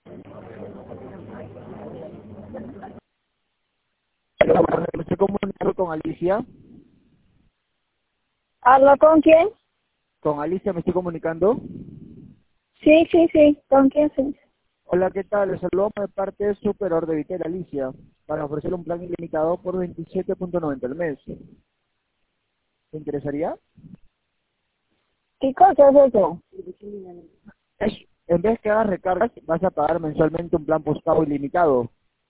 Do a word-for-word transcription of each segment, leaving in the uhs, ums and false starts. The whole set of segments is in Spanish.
Me estoy comunicando con Alicia. ¿Hablo con quién? Con Alicia me estoy comunicando. Sí, sí, sí. ¿Con quién? Sí. Hola, ¿qué tal? Les saludo de parte de Superor de Vitel, Alicia, para ofrecerle un plan ilimitado por veintisiete punto noventa al mes. ¿Te interesaría? ¿Qué cosa es eso? Es, en vez que hagas recargas, vas a pagar mensualmente un plan postpago ilimitado.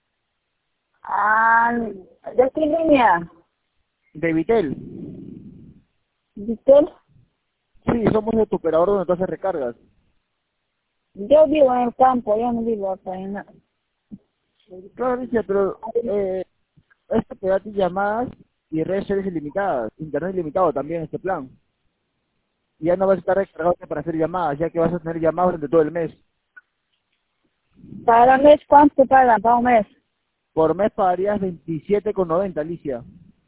Ah, ¿de qué línea? ¿De Vitel? ¿Vitel? Sí, somos el operador donde tú haces recargas. Yo vivo en el campo, yo no vivo acá en la... Claro, Alicia, pero eh, esto te da a ti llamadas y redes sociales ilimitadas, internet ilimitado también este plan. Y ya no vas a estar recargado para hacer llamadas, ya que vas a tener llamadas durante todo el mes. ¿Cada mes cuánto pagan? ¿Para un mes? Por mes pagarías veintisiete con noventa, Alicia.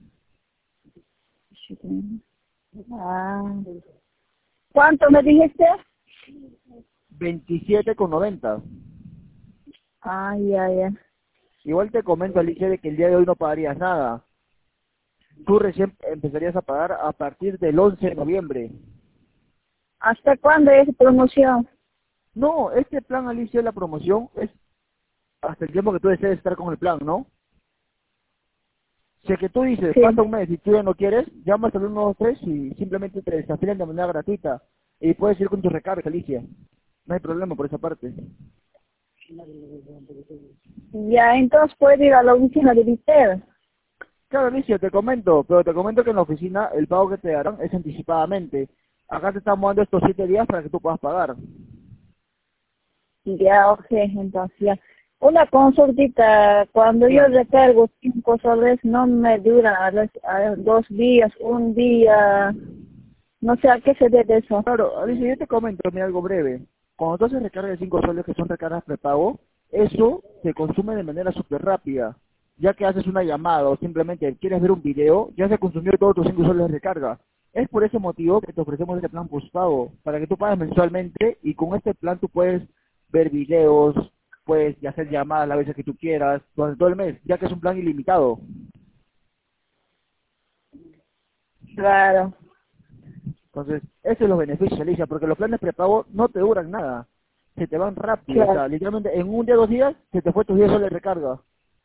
Ah. ¿Cuánto me dijiste? veintisiete con noventa. Ah, ya, ya. Igual te comento, Alicia, de que el día de hoy no pagarías nada. Tú recién empezarías a pagar a partir del once de noviembre. ¿Hasta cuándo es promoción? No, este plan, Alicia, la promoción es hasta el tiempo que tú desees estar con el plan, ¿no? Si es que tú dices, Sí. pasa un mes y tú ya no quieres, llamas al uno dos tres y simplemente te desafían de manera gratuita. Y puedes ir con tu recarga, Alicia. No hay problema por esa parte. Ya, entonces puedo ir a la oficina de Vitel. Claro, Alicia, te comento, pero te comento que en la oficina el pago que te darán es anticipadamente. Acá te estamos dando estos siete días para que tú puedas pagar. Ya, ok, entonces ya. Una consultita, cuando yo Dígame. recargo cinco soles no me dura a los- a dos días, un día, no sé a qué se debe eso. Claro, Alicia, yo te comento, mira, algo breve. Cuando tú haces recarga de cinco soles, que son recargas prepago, eso se consume de manera súper rápida. Ya que haces una llamada o simplemente quieres ver un video, ya se consumió todos tus cinco soles de recarga. Es por ese motivo que te ofrecemos este plan postpago, para que tú pagues mensualmente y con este plan tú puedes ver videos, puedes hacer llamadas las veces que tú quieras, durante todo el mes, ya que es un plan ilimitado. Claro, Entonces, esos son los beneficios, Alicia, porque los planes prepago no te duran nada, se te van rápido, o claro. sea, literalmente en un día, dos días, se te fue tus diez soles de recarga.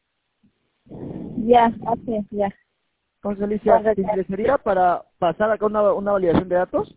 Ya, así, ya. Entonces, Alicia, ¿te Correcto. interesaría para pasar acá una, una validación de datos?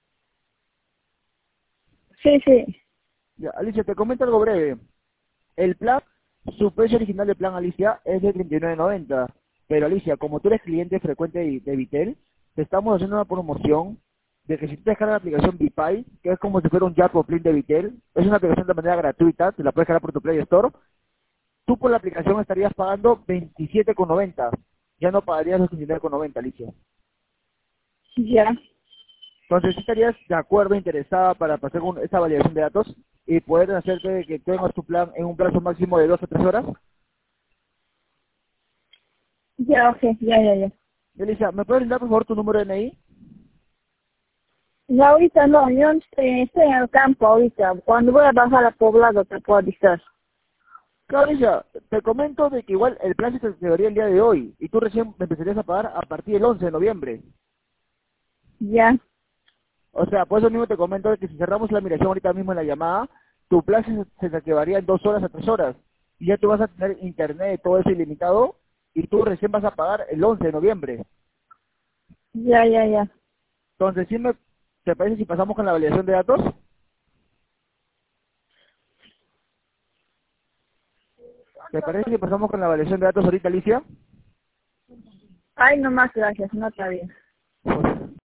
Sí, sí. Ya, Alicia, te comento algo breve. El plan, su precio original del plan, Alicia, es de treinta y nueve noventa. Pero, Alicia, como tú eres cliente frecuente de, de Vitel, te estamos haciendo una promoción de que si tú descargas la aplicación Vipay, que es como si fuera un Jaco Plin de Vitel, es una aplicación de manera gratuita, te la puedes cargar por tu Play Store, tú por la aplicación estarías pagando veintisiete con noventa. Ya no pagarías los treinta y nueve con noventa, Alicia. Ya. Entonces, ¿sí estarías de acuerdo, interesada para pasar con esa validación de datos y poder hacerte que tengas tu plan en un plazo máximo de dos a tres horas? Ya, ok, ya, ya, ya. Alicia, ¿me puedes dar por favor tu número de N I? No, ahorita no, yo estoy, estoy en el campo ahorita. Cuando voy a bajar a poblado te puedo avisar. Claro, Alicia, te comento de que igual el plan se te debería el día de hoy y tú recién me empezarías a pagar a partir del once de noviembre. Ya, O sea, por eso mismo te comento de que si cerramos la migración ahorita mismo en la llamada, tu plan se, se te activaría en dos horas a tres horas. Y ya tú vas a tener internet, todo eso ilimitado, y tú recién vas a pagar el once de noviembre. ya, ya, ya. Entonces, ¿sí me, ¿te parece si pasamos con la validación de datos? ¿Te parece si pasamos con la validación de datos ahorita, Alicia? Ay, no más gracias, no está bien.